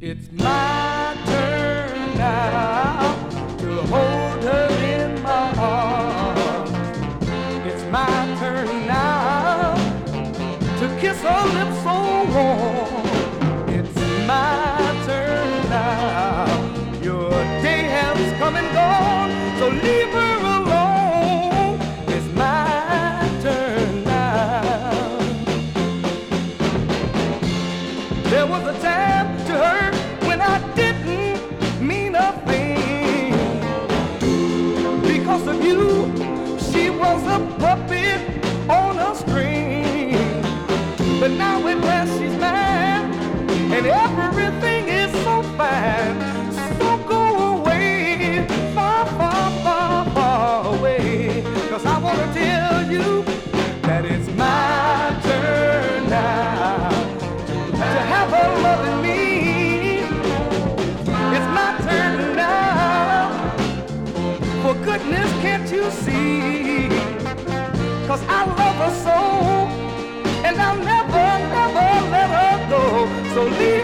It's my turn now to hold her in my arms. It's my turn now to kiss her lips so warm. It's my turn now. Your day has come and gone, so leave her alone. It's my turn now. There was a time to her when I didn't mean a thing. Because of you, she was a puppet on a string. But now at last she's mine, and everything is so fine. So go away, far, far, far, far away. 'Cause I wanna tell you that it's my turn now to have her loving me. It's my turn now. For goodness, can't you see? 'Cause I love her so, and I'll never, never let her go. So leave